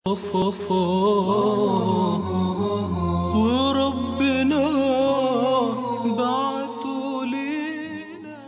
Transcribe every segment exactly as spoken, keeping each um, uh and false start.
وربنا بعته لينا.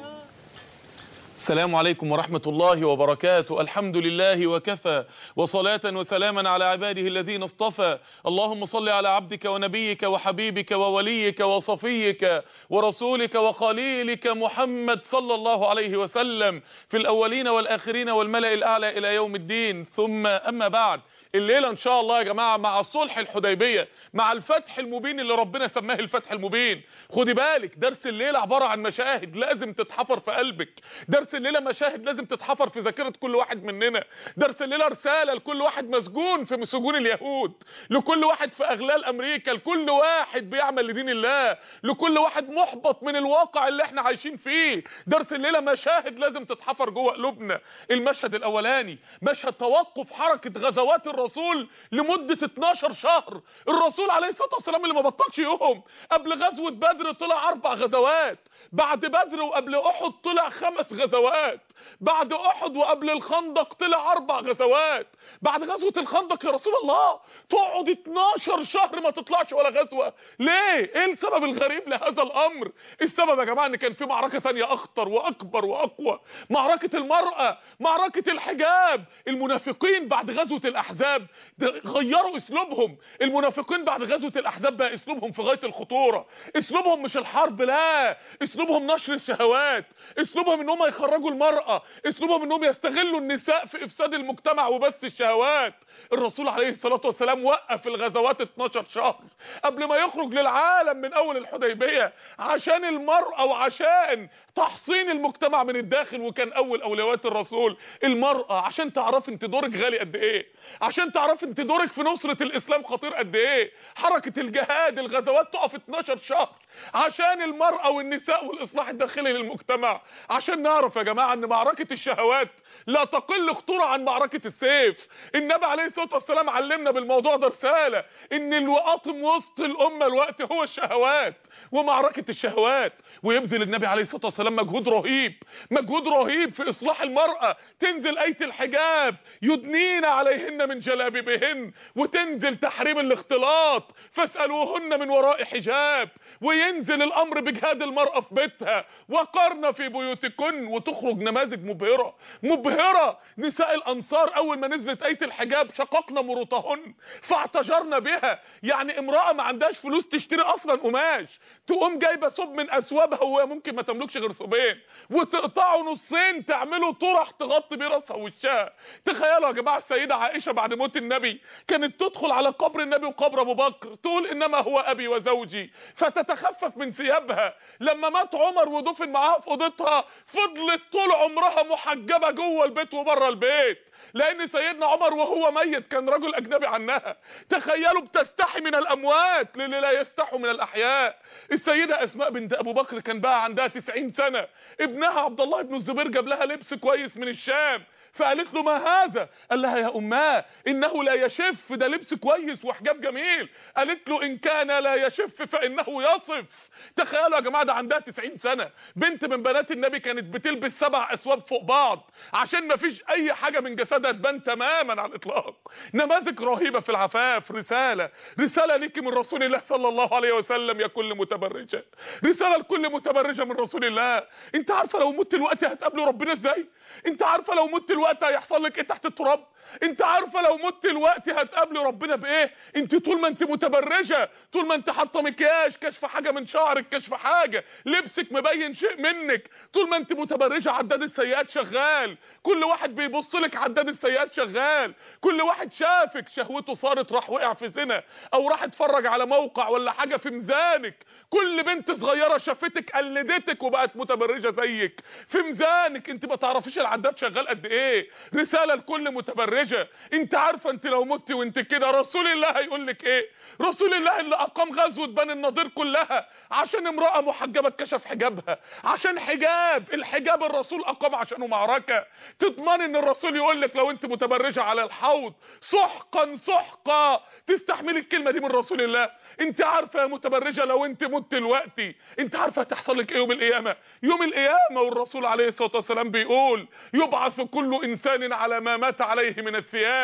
السلام عليكم ورحمة الله وبركاته. الحمد لله وكفى، وصلاة وسلاما على عباده الذين اصطفى. اللهم صل على عبدك ونبيك وحبيبك ووليك وصفيك ورسولك وخليلك محمد صلى الله عليه وسلم في الأولين والآخرين والملأ الأعلى إلى يوم الدين. ثم أما بعد، الليلة ان شاء الله يا جماعة مع صلح الحديبية، مع الفتح المبين اللي ربنا سماه الفتح المبين. خدي بالك، درس الليلة عبارة عن مشاهد لازم تتحفر في قلبك. درس الليلة مشاهد لازم تتحفر في ذاكرة كل واحد مننا. درس الليلة رسالة لكل واحد مسجون في سجون اليهود، لكل واحد في اغلال امريكا، لكل واحد بيعمل لدين الله، لكل واحد محبط من الواقع اللي احنا عايشين فيه. درس الليلة مشاهد لازم تتحفر جوه قلوبنا. المشهد الاولاني مشهد توقف حركة غزوات الرسول لمدة اتناشر شهر. الرسول عليه الصلاة والسلام اللي ما بطلش يوم. قبل غزوة بدر طلع اربع غزوات، بعد بدر وقبل احد طلع خمس غزوات، بعد احد وقبل الخندق طلع اربع غزوات. بعد غزوة الخندق يا رسول الله تقعد اتناشر شهر ما تطلعش ولا غزوة، ليه؟ ايه السبب الغريب لهذا الامر؟ السبب يا جماعة ان كان في معركة تانية اخطر واكبر واقوى، معركة المرأة، معركة الحجاب. المنافقين بعد غزوة الاحزاب غيروا اسلوبهم. المنافقين بعد غزوة الاحزاب بقى اسلوبهم في غاية الخطورة. اسلوبهم مش الحرب، لا، اسلوبهم نشر الشهوات، اسلوبهم ان هم يخرجوا المرأة، اسلوبهم انهم يستغلوا النساء في افساد المجتمع وبث الشهوات. الرسول عليه الصلاة والسلام وقف الغزوات اتناشر شهر قبل ما يخرج للعالم من اول الحديبية عشان المرأة وعشان تحصين المجتمع من الداخل. وكان اول اولويات الرسول المرأة، عشان تعرف انت دورك غالي قد ايه، عشان تعرف انت دورك في نصرة الاسلام خطير قد ايه. حركة الجهاد، الغزوات تقف اتناشر شهر عشان المرأة والنساء والاصلاح الداخلي للمجتمع. عشان نعرف يا جماعة ان معركة الشهوات لا تقل خطورة عن معركة السيف. النبي عليه الصلاة والسلام علمنا بالموضوع ده رسالة، ان الوقاطم وسط الامة الوقت هو الشهوات ومعركة الشهوات. ويبذل النبي عليه الصلاة والسلام مجهود رهيب، مجهود رهيب في اصلاح المرأة. تنزل اية الحجاب يدنين عليهن من جلابيبهن، وتنزل تحريم الاختلاط فاسألوهن من وراء حجاب، وينزل الامر بجهاد المرأة في بيتها وقرن في بيوتكن. وتخرج نماذج مبهرة مبهرة. نساء الانصار اول ما نزلت اية الحجاب شققنا مروطهن فاعتجرنا بها. يعني امرأة ما عندهاش فلوس تشتري اصلا قماش، تقوم جايبة ثوب من اثوابها وهي ممكن ما تملكش غير ثوبين، وتقطعه نصين تعمله طرح تغطي بيه راسها ووشها. تخيلوا يا جماعة السيدة عائشة بعد موت النبي كانت تدخل على قبر النبي وقبر ابو بكر تقول انما هو ابي وزوجي، فتتخفف من ثيابها. لما مات عمر ودفن معاها في اوضتها فضلت طول عمرها محجبة جوه البيت وبره البيت، لان سيدنا عمر وهو ميت كان رجل اجنبي عنها. تخيلوا بتستحي من الاموات للي لا يستحوا من الاحياء. السيدة اسماء بنت ابو بكر كان بقى عندها تسعين سنة، ابنها عبد الله بن الزبير جاب لها لبس كويس من الشام، فقالت له ما هذا؟ قال لها يا اماه انه لا يشف، ده لبس كويس وحجاب جميل. قالت له ان كان لا يشف فانه يصف. تخيلوا يا جماعه ده عندها تسعين سنة، بنت من بنات النبي كانت بتلبس سبع اسواب فوق بعض عشان ما فيش اي حاجه من جسدها تبان تماما على الاطلاق. نماذج رهيبه في العفاف. رساله رساله ليكي من رسول الله صلى الله عليه وسلم يا كل متبرجه، رساله لكل متبرجه من رسول الله. انت عارفه لو مت الوقت هتقابلوا ربنا ازاي؟ انت عارفه لو مت الوقت هيحصل لك ايه تحت التراب؟ انت عارفه لو مت الوقت هتقابلي ربنا بايه؟ انت طول ما انت متبرجه، طول ما انت حاطه مكياج، كشف حاجه من شعرك، كشف حاجه، لبسك مبين شيء منك، طول ما انت متبرجه عداد السيئات شغال. كل واحد بيبص لك عداد السيئات شغال. كل واحد شافك شهوته صارت راح وقع في زنا او راح اتفرج على موقع ولا حاجه في ميزانك. كل بنت صغيره شافتك قلدتك وبقت متبرجه زيك في ميزانك. انت ما تعرفيش العداد شغال قد ايه. رساله لكل متبرجه، انت عارفه انت لو مت وانت كده رسول الله هيقول لك ايه؟ رسول الله اللي اقام غزوه بني النضير كلها عشان امراه محجبه اتكشف حجابها، عشان حجاب، الحجاب الرسول اقام عشانه معركه. تضمن ان الرسول يقول لك لو انت متبرجه على الحوض سحقا سحقا تستحملي الكلمه دي من رسول الله؟ انت عارفه يا متبرجه لو انت مت دلوقتي انت عارفه هتحصل لك ايه يوم القيامه؟ يوم القيامه والرسول عليه الصلاه والسلام بيقول يبعث كل انسان على ما مات عليه من الثياب.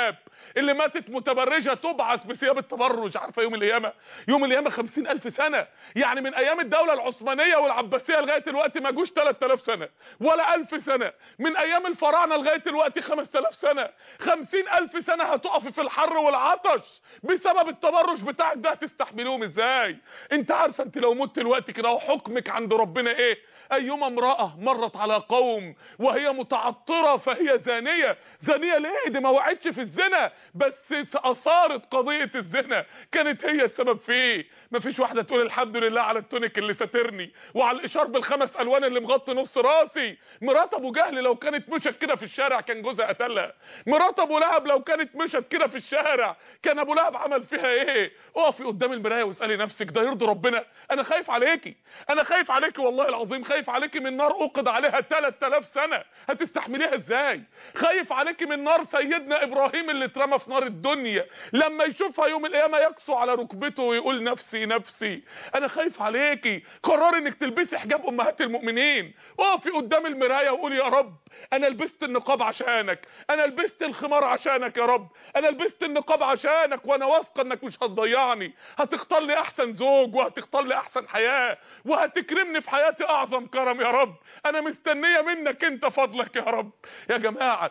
اللي ماتت متبرجه تبعث بثياب التبرج. عارفه يوم القيامه؟ يوم القيامه خمسين ألف سنه، يعني من ايام الدوله العثمانيه والعباسيه لغايه دلوقتي ما جوش ثلاثة آلاف سنه ولا ألف سنه، من ايام الفراعنه لغايه دلوقتي خمسة آلاف سنه. خمسين ألف سنه هتقفي في الحر والعطش بسبب التبرج بتاعك ده، هتستحملوهم ازاي؟ انت عارفه انت لو مت دلوقتي كده وحكمك عند ربنا ايه؟ ايما امراه مرت على قوم وهي متعطره فهي زانيه. زانيه ليه؟ دي ما وقعتش في الزنا، بس اثارت قضيه الزنا، كانت هي السبب فيه. مفيش واحده تقول الحمد لله على التونيك اللي ساترني وعلى الاشار بالخمس الوان اللي مغطي نص راسي. مرات ابو جهل لو كانت مشت كده في الشارع كان جوزها قتلها. مرات ابو لهب لو كانت مشت كده في الشارع كان ابو لهب عمل فيها ايه؟ اقفي قدام المرايه واسالي نفسك ده يرضي ربنا؟ انا خايف عليكي، انا خايف عليكي والله العظيم، خايف عليكي من نار اوقد عليها ثلاثة آلاف سنه، هتستحمليها ازاي؟ خايف عليكي من نار سيدنا ابراهيم اللي اترمى في نار الدنيا، لما يشوفها يوم القيامه يقسو على ركبته ويقول نفسي نفسي. انا خايف عليكي، قرري انك تلبسي حجاب امهات المؤمنين، اقفي قدام المرايه وقولي يا رب انا لبست النقاب عشانك، انا لبست الخمار عشانك يا رب، انا لبست النقاب عشانك، وانا واثقه انك مش هتضيعني، هتختار لي احسن زوج وهتختار لي احسن حياه وهتكرمني في حياتي اعظم كرم يا رب. انا مستنيه منك انت فضلك يا رب. يا جماعه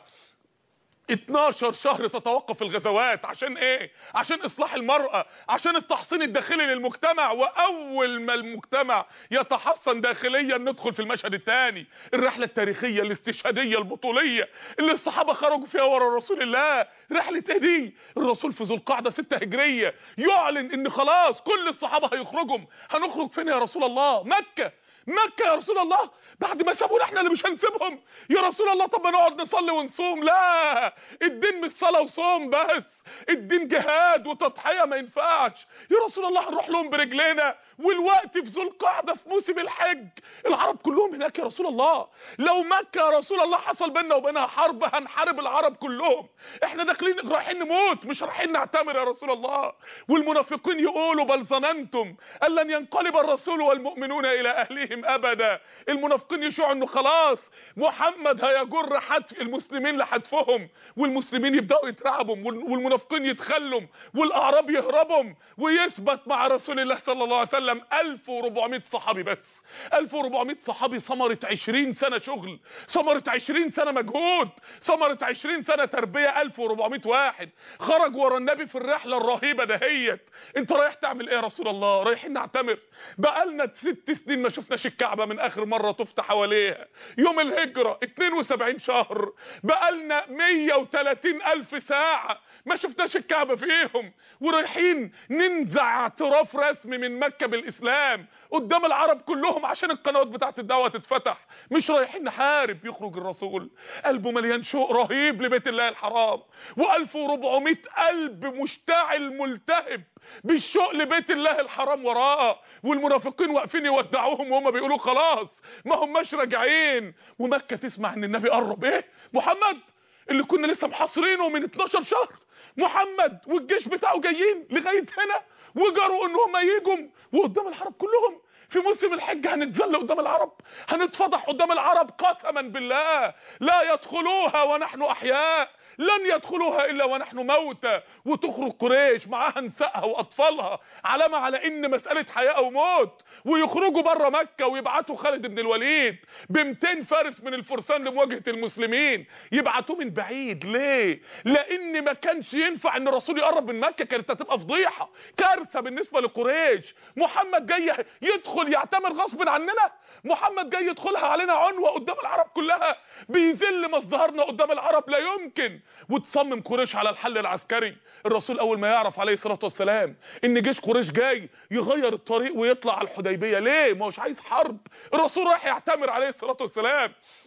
اتناشر شهر تتوقف الغزوات عشان ايه؟ عشان اصلاح المرأة، عشان التحصين الداخلي للمجتمع، واول ما المجتمع يتحصن داخليا ندخل في المشهد الثاني، الرحلة التاريخية الاستشهادية البطولية اللي الصحابة خرجوا فيها ورا رسول الله. رحلة ايه دي؟ الرسول في ذو القعدة ستة هجرية يعلن ان خلاص كل الصحابة هيخرجوا. هنخرج فين يا رسول الله؟ مكة. مكة يا رسول الله؟ بعد ما سابونا احنا اللي مش هنسيبهم يا رسول الله؟ طب ما نقعد نصلي ونصوم. لا، الدين مش صلاة وصوم بس، الدين جهاد وتضحية، ما ينفعش يا رسول الله هنروح لهم برجلينا والوقت في ذو القعدة في موسم الحج، العرب كلهم هناك يا رسول الله. لو مكة يا رسول الله حصل بيننا وبينها حرب هنحارب العرب كلهم، احنا داخلين رايحين نموت مش رايحين نعتمر يا رسول الله. والمنافقين يقولوا بل ظننتم ان لن ينقلب الرسول والمؤمنون الى اهلهم ابدا. المنافقين يشوعوا انه خلاص محمد هيجر حتف المسلمين لحتفهم، والمسلمين يبداوا يترعبوا والمنافقين يتخلوا والاعراب يهربوا، ويثبت مع رسول الله صلى الله عليه وسلم ألف وأربعمائة صحابي بس. ألف وأربعمائة صحابي، ثمرة عشرين سنة شغل، ثمرة عشرين سنة مجهود، ثمرة عشرين سنة تربية. ألف وأربعمائة واحد خرج ورا النبي في الرحلة الرهيبة دهيت. انت رايح تعمل ايه يا رسول الله؟ رايحين نعتمر، بقالنا ست سنين ما شفناش الكعبة من اخر مرة طفت حواليها يوم الهجرة، اتنين وسبعين شهر، بقالنا مية وتلاتين ألف ساعة ما شفناش الكعبة فيهم، ورايحين ننزع اعتراف رسمي من مكة بالاسلام قدام العرب كلهم عشان القنوات بتاعت الدعوة تتفتح، مش رايحين نحارب. يخرج الرسول قلبه مليان شوق رهيب لبيت الله الحرام، وألف وأربعمائة قلب مشتعل ملتهب بالشوق لبيت الله الحرام وراه، والمنافقين واقفين يودعوهم وهم بيقولوا خلاص ما هماش راجعين. ومكة تسمع ان النبي قرب. ايه محمد اللي كنا لسه محاصرينه من اتناشر شهر، محمد والجيش بتاعه جايين لغايه هنا وجروا ان هم ييجوا وقدام العرب كلهم في موسم الحج. هنتذل قدام العرب، هنتفضح قدام العرب. قسما بالله لا يدخلوها ونحن احياء، لن يدخلوها الا ونحن موتى. وتخرج قريش معاها نسائها واطفالها علامه على ان مساله حياه او موت، ويخرجوا بره مكه ويبعتوا خالد بن الوليد ب مئتين فارس من الفرسان لمواجهه المسلمين، يبعتوه من بعيد. ليه؟ لان ما كانش ينفع ان الرسول يقرب من مكه، كانت هتبقى فضيحه كارثه بالنسبه لقريش. محمد جاي يدخل يعتمر غصب عننا، محمد جاي يدخلها علينا عنوه قدام العرب كلها، بيذل مصدرنا قدام العرب، لا يمكن. وتصمم قريش على الحل العسكري. الرسول اول ما يعرف عليه الصلاه والسلام ان جيش قريش جاي يغير الطريق ويطلع على الحديبيه. ليه؟ ما هوش عايز حرب، الرسول رايح يعتمر عليه الصلاه والسلام.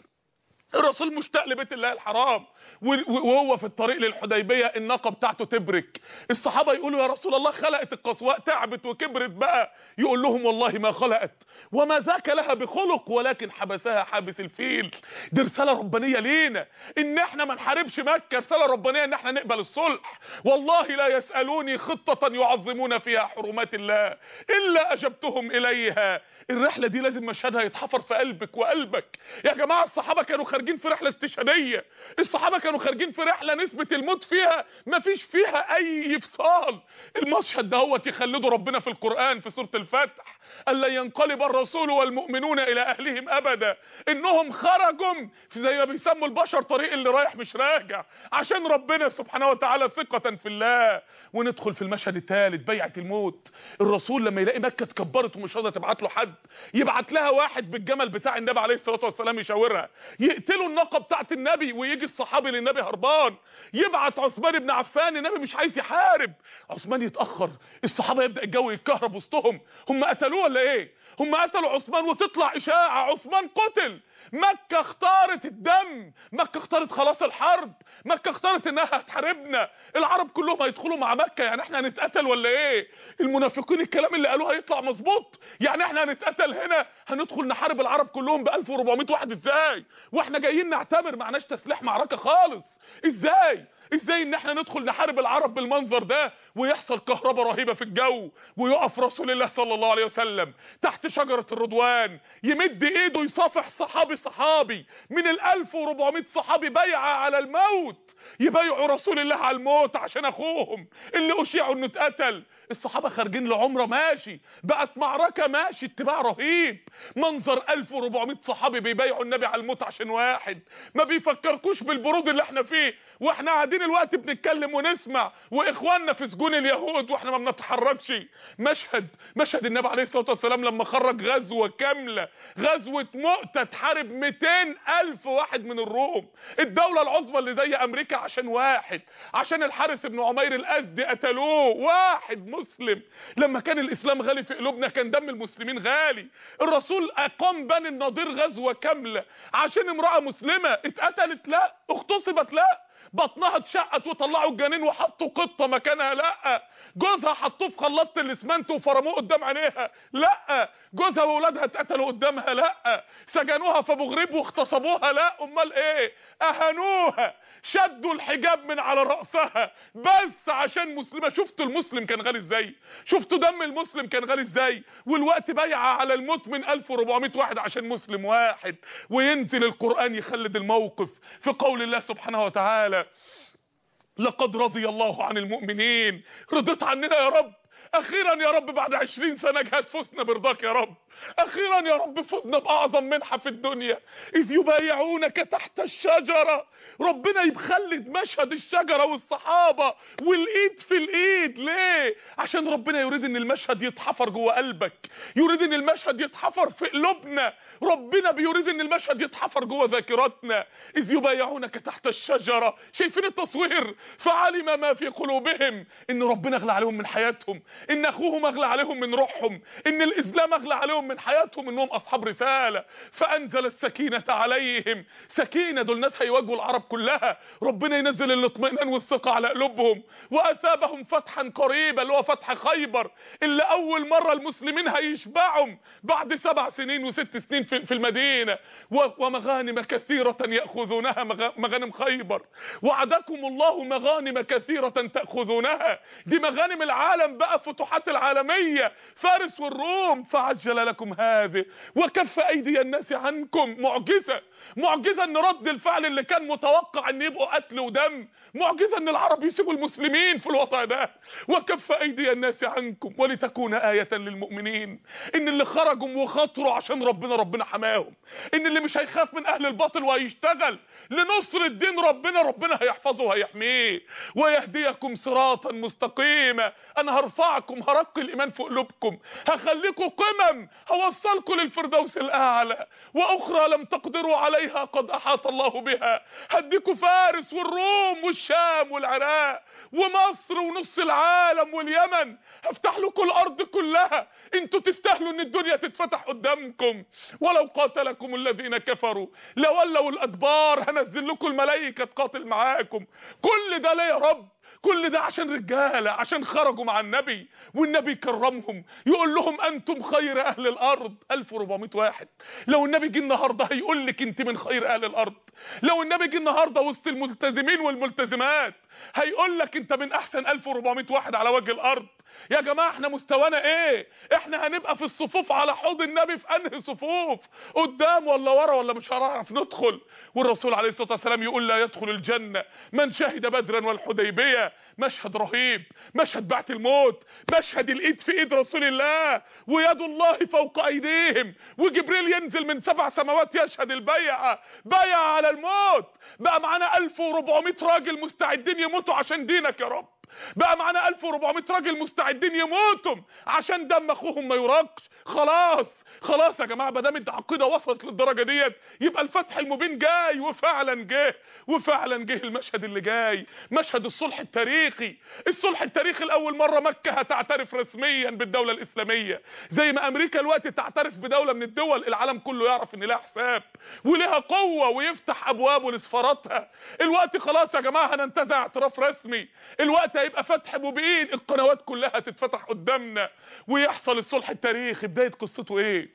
الرسول مشتاق لبيت الله الحرام، وهو في الطريق للحديبيه الناقه بتاعته تبرك. الصحابه يقولوا يا رسول الله خلقت القصواء، تعبت وكبرت بقى. يقول لهم والله ما خلقت وما ذاك لها بخلق ولكن حبسها حابس الفيل. دي رساله ربانيه لينا ان احنا ما نحاربش مكه، رساله ربانيه ان احنا نقبل الصلح. والله لا يسالوني خطه يعظمون فيها حرمات الله الا اجبتهم اليها. الرحله دي لازم مشهدها يتحفر في قلبك وقلبك. يا جماعه الصحابه كانوا خارجين في رحله استشهاديه، الصحابه الصحابه كانوا خارجين في رحله نسبه الموت فيها مفيش فيها اي فصال. المشهد دهوت يخلده ربنا في القران في سوره الفتح، الا ينقلب الرسول والمؤمنون الى اهلهم ابدا، انهم خرجوا في زي ما بيسموا البشر طريق اللي رايح مش راجع عشان ربنا سبحانه وتعالى ثقه في الله. وندخل في المشهد الثالث، بيعه الموت. الرسول لما يلاقي مكه اتكبرت ومش راضيه تبعت له حد، يبعت لها واحد بالجمل بتاع النبي عليه الصلاه والسلام يشاورها، يقتلوا الناقه بتاعه النبي ويجي الصحابي للنبي هربان، يبعت عثمان بن عفان، النبي مش عايز يحارب، عثمان يتاخر، الصحابه يبدا الجو يتكهرب وسطهم، هم قتلوه ولا ايه؟ هم قتلوا عثمان وتطلع اشاعه عثمان قتل. مكه اختارت الدم، مكه اختارت خلاص الحرب، مكه اختارت انها هتحاربنا، العرب كلهم هيدخلوا مع مكه، يعني احنا هنتقتل ولا ايه؟ المنافقين الكلام اللي قالوه هيطلع مظبوط؟ يعني احنا هنتقتل هنا، هندخل نحارب العرب كلهم ب ألف وأربعمائة واحد ازاي؟ واحنا جايين نعتبر معناش تسليح معركه خالص، ازاي؟ ازاي ان احنا ندخل نحارب العرب بالمنظر ده ويحصل كهرباء رهيبه في الجو، ويقف رسول الله صلى الله عليه وسلم تحت شجره الرضوان يمد ايده يصافح صحابي صحابي من ال ألف وأربعمائة صحابي بيعه على الموت، يبايعوا رسول الله على الموت عشان اخوهم اللي اشيعوا انه اتقتل. الصحابه خارجين لعمره ماشي، بقت معركه ماشي، اتباع رهيب، منظر ألف وأربعمائة صحابي بيبايعوا النبي على الموت عشان واحد. ما بيفكركوش بالبرود اللي احنا فيه واحنا قاعدين الوقت بنتكلم ونسمع واخواننا في سجون اليهود واحنا ما بنتحركش. مشهد مشهد النبي عليه الصلاه والسلام لما خرج غزوه كامله، غزوه مؤتة، تحارب مئتين ألف واحد من الروم، الدوله العظمى اللي زي امريكا، عشان واحد، عشان الحارث بن عمير الازدي قتلوه، واحد مسلم. لما كان الاسلام غالي في قلوبنا كان دم المسلمين غالي. الرسول اقام بني النضير غزوه كامله عشان امراه مسلمه اتقتلت؟ لا. اغتصبت؟ لا. بطنها اتشقت وطلعوا الجنين وحطوا قطه مكانها؟ لا. جوزها حطوه في خلاط الاسمنت وفرموه قدام عينيها؟ لا. جوزها واولادها اتقتلوا قدامها؟ لا. سجنوها في ابو غريب واغتصبوها؟ لا. امال ايه؟ اهانوها، شدوا الحجاب من على راسها بس عشان مسلمه. شفتوا المسلم كان غالي ازاي؟ شفتوا دم المسلم كان غالي ازاي؟ والوقت بيعه على الموت من ألف وأربعمائة واحد عشان مسلم واحد. وينزل القرآن يخلد الموقف في قول الله سبحانه وتعالى: لقد رضي الله عن المؤمنين. رضيت عننا يا رب، اخيرا يا رب بعد عشرين سنة جهاد فزنا برضاك يا رب، اخيرا يا رب فزنا باعظم منحة في الدنيا، اذ يبايعونك تحت الشجرة. ربنا يخلد مشهد الشجرة والصحابة والايد في الايد. ليه؟ عشان ربنا يريد ان المشهد يتحفر جوه قلبك، يريد ان المشهد يتحفر في قلوبنا، ربنا بيريد ان المشهد يتحفر جوه ذاكرتنا. اذ يبايعونك تحت الشجرة، شايفين التصوير؟ فعلم ما في قلوبهم، ان ربنا اغلى عليهم من حياتهم، ان اخوهم اغلى عليهم من روحهم، ان الاسلام اغلى عليهم من حياتهم، انهم اصحاب رسالة. فانزل السكينة عليهم. سكينة، دول ناس هيواجهوا العرب كلها، ربنا ينزل الاطمئنان والثقة على قلوبهم. واثابهم فتحا قريبا، اللي هو فتح خيبر، اللي اول مرة المسلمين هيشبعهم بعد سبع سنين وست سنين في المدينة. ومغانم كثيرة يأخذونها، مغانم خيبر. وعدكم الله مغانم كثيرة تأخذونها، دي مغانم العالم بقى، فتوحات العالمية، فارس والروم. فعجل لكم هذه وكف ايدي الناس عنكم. معجزة، معجزة ان رد الفعل اللي كان متوقع ان يبقوا قتل ودم، معجزة ان العرب يسيبوا المسلمين في الوضع ده. وكف ايدي الناس عنكم ولتكون آية للمؤمنين، ان اللي خرجوا وخاطروا عشان ربنا ربنا حماهم، ان اللي مش هيخاف من اهل الباطل وهيشتغل لنصر الدين ربنا ربنا هيحفظه وهيحميه. ويهديكم صراطا مستقيما، انا هرفعكم، هرقي الايمان في قلوبكم، هخليكم قمم، هوصلكم للفردوس الاعلى. واخرى لم تقدروا عليها قد احاط الله بها، هديكم فارس والروم والشام والعراق ومصر ونص العالم واليمن، هفتح لكم الارض كلها، انتوا تستاهلوا ان الدنيا تتفتح قدامكم. ولو قاتلكم الذين كفروا لولوا الادبار، هنزل لكم الملائكه تقاتل معاكم. كل ده ليه يا رب؟ كل ده عشان رجاله، عشان خرجوا مع النبي والنبي كرمهم، يقول لهم انتم خير اهل الارض. ألف وأربعمائة واحد. لو النبي جه النهارده هيقول لك انت من خير اهل الارض. لو النبي جه النهارده وسط الملتزمين والملتزمات هيقول لك انت من احسن ألف وأربعمائة واحد على وجه الارض. يا جماعه احنا مستوانا ايه؟ احنا هنبقى في الصفوف على حوض النبي في انهي صفوف؟ قدام ولا ورا ولا مش هنعرف ندخل؟ والرسول عليه الصلاه والسلام يقول لا يدخل الجنه من شهد بدرا والحديبيه. مشهد رهيب، مشهد بعث الموت، مشهد الايد في ايد رسول الله ويد الله فوق ايديهم، وجبريل ينزل من سبع سماوات يشهد البيعه، بيع على الموت. بقى معانا ألف وأربعمائة راجل مستعدين يموتوا عشان دينك يا رب. بقى معانا ألف وأربعمائة راجل مستعدين يموتوا عشان دم اخوهم ما يراقش. خلاص خلاص يا جماعه، ما دام العقيده وصلت للدرجه ديت يبقى الفتح المبين جاي، وفعلا جه وفعلا جه المشهد اللي جاي، مشهد الصلح التاريخي. الصلح التاريخي لاول مره مكه هتعترف رسميا بالدوله الاسلاميه، زي ما امريكا الوقت تعترف بدوله من الدول العالم كله يعرف ان لها حساب ولها قوه ويفتح ابوابه لسفاراتها. الوقت خلاص يا جماعه هننتزع اعتراف رسمي، الوقت هيبقى فتح مبين، القنوات كلها تتفتح قدامنا ويحصل الصلح التاريخي. بدايه قصته ايه؟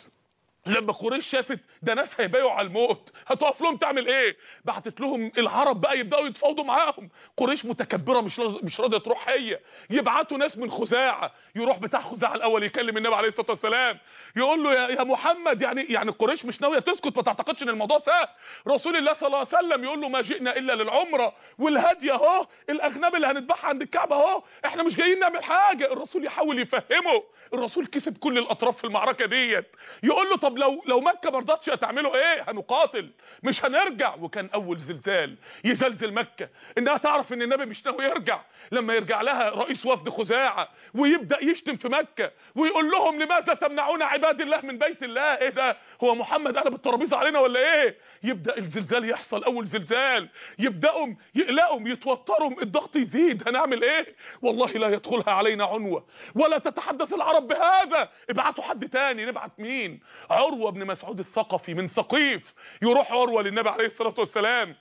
لما قريش شافت ده ناس هيبايعوا على الموت، هتقف لهم تعمل ايه؟ بعتت لهم العرب بقى يبداوا يتفاوضوا معاهم. قريش متكبره مش مش راضيه تروح هي، يبعتوا ناس من خزاعه، يروح بتاع خزاعه الاول يكلم النبي عليه الصلاه والسلام يقول له يا, يا محمد، يعني يعني قريش مش ناويه تسكت، ما تعتقدش ان الموضوع سهل. رسول الله صلى الله عليه وسلم يقول له ما جئنا الا للعمره والهدي اهو، الاغنام اللي هنذبحها عند الكعبه اهو، احنا مش جايين نعمل حاجه. الرسول يحاول يفهمه، الرسول كسب كل الاطراف في المعركه ديت. يقول له طب لو لو مكه ما رضتش هتعملوا ايه؟ هنقاتل مش هنرجع. وكان اول زلزال يزلزل مكه انها تعرف ان النبي مش ناوي يرجع، لما يرجع لها رئيس وفد خزاعه ويبدا يشتم في مكه ويقول لهم لماذا تمنعون عباد الله من بيت الله؟ ايه ده؟ هو محمد قلب الترابيزه علينا ولا ايه؟ يبدا الزلزال يحصل، اول زلزال يبداوا يقلقوا يتوتروا، الضغط يزيد، هنعمل ايه؟ والله لا يدخلها علينا عنوه ولا تتحدث العرب بهذا. ابعتوا حد تاني. نبعت مين؟ عروه بن مسعود الثقفي من ثقيف. يروح عروه للنبي عليه الصلاه والسلام،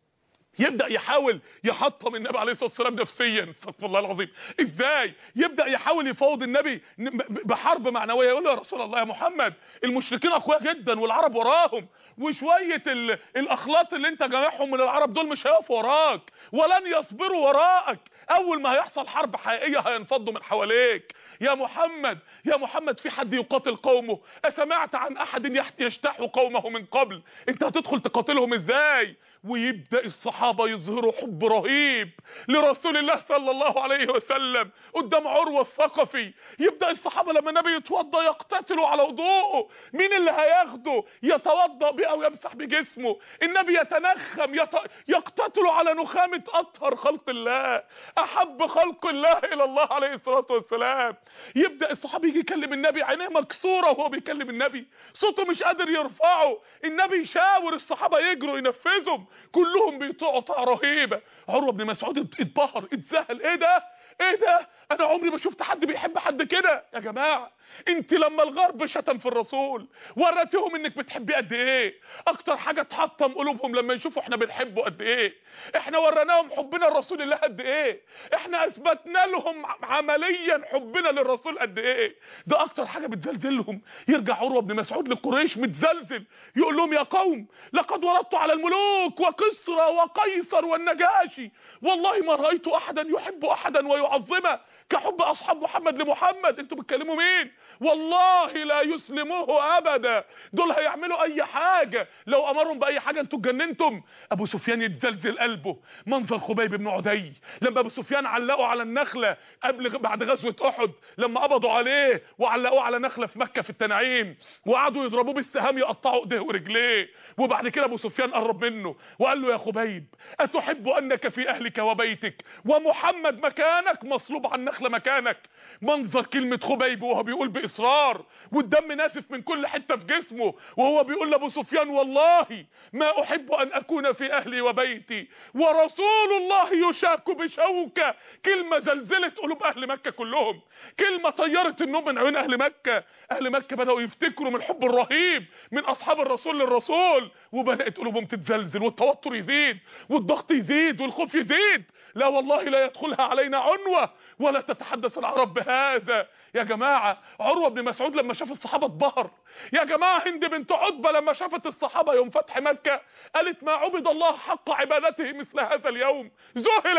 يبدا يحاول يحطم النبي عليه الصلاه والسلام نفسيا. استغفر الله العظيم. ازاي؟ يبدا يحاول يفاوض النبي بحرب معنويه. يقول له يا رسول الله يا محمد، المشركين اقوياء جدا والعرب وراهم، وشويه الاخلاط اللي انت جامعهم من العرب دول مش هيقفوا وراك ولن يصبروا وراك. اول ما هيحصل حرب حقيقيه هينفضوا من حواليك. يا محمد يا محمد، في حد يقاتل قومه؟ اسمعت عن احد يجتاح قومه من قبل؟ انت هتدخل تقاتلهم ازاي؟ ويبدا الصحابه يظهروا حب رهيب لرسول الله صلى الله عليه وسلم قدام عروه الثقفي. يبدا الصحابه لما النبي يتوضا يقتتلوا على وضوءه، مين اللي هياخده يتوضا بيه او يمسح بجسمه؟ النبي يتنخم يت... يقتتلوا على نخامه اطهر خلق الله، احب خلق الله الى الله عليه الصلاه والسلام. يبدا الصحابي يجي يكلم النبي عينيه مكسوره وهو بيكلم النبي، صوته مش قادر يرفعه، النبي يشاور الصحابه يجروا ينفذهم، كلهم بيطيعوا طاعه رهيبه. عروه بن مسعود اتبهر اتذهل، ايه ده؟ ايه ده؟ انا عمري ما شفت حد بيحب حد كده. يا جماعه انت لما الغرب شتم في الرسول وريتهم انك بتحبيه قد ايه. اكتر حاجه تحطم قلوبهم لما يشوفوا احنا بنحبه قد ايه. احنا وريناهم حبنا لرسول الله قد ايه. احنا اثبتنا لهم عمليا حبنا للرسول قد ايه. ده اكتر حاجه بتزلزلهم. يرجع عروه بن مسعود لقريش متزلزل يقول لهم يا قوم لقد وردت على الملوك وقسرى وقيصر والنجاشي، والله ما رايت احدا يحب احدا ويعظمه كحب اصحاب محمد لمحمد. انتوا بتكلموا مين؟ والله لا يسلموه ابدا، دول هيعملوا اي حاجه، لو امرهم باي حاجه انتوا اتجننتم. ابو سفيان يتزلزل قلبه. منظر خبيب بن عدي لما ابو سفيان علقوا على النخله قبل بعد غزوه احد، لما قبضوا عليه وعلقوه على نخله في مكه في التنعيم وقعدوا يضربوه بالسهام يقطعوا ايديه ورجليه، وبعد كده ابو سفيان قرب منه وقال له يا خبيب اتحب انك في اهلك وبيتك ومحمد مكانك مصلوب على النخله مكانك؟ منظر كلمه خبيب وهو بيقول باصرار والدم ناسف من كل حته في جسمه، وهو بيقول لابو سفيان والله ما احب ان اكون في اهلي وبيتي ورسول الله يشاك بشوكه. كلمه زلزلت قلوب اهل مكه كلهم، كلمه طيرت النوم من عيون اهل مكه. اهل مكه بداوا يفتكروا من الحب الرهيب من اصحاب الرسول للرسول، وبدات قلوبهم تتزلزل والتوتر يزيد والضغط يزيد والخوف يزيد. لا والله لا يدخلها علينا عنوه ولا تتحدث العرب بهذا. يا جماعه عروه بن مسعود لما شاف الصحابه اتبهر. يا جماعه هند بنت عتبه لما شافت الصحابه يوم فتح مكه قالت ما عبد الله حق عبادته مثل هذا اليوم. ذهلت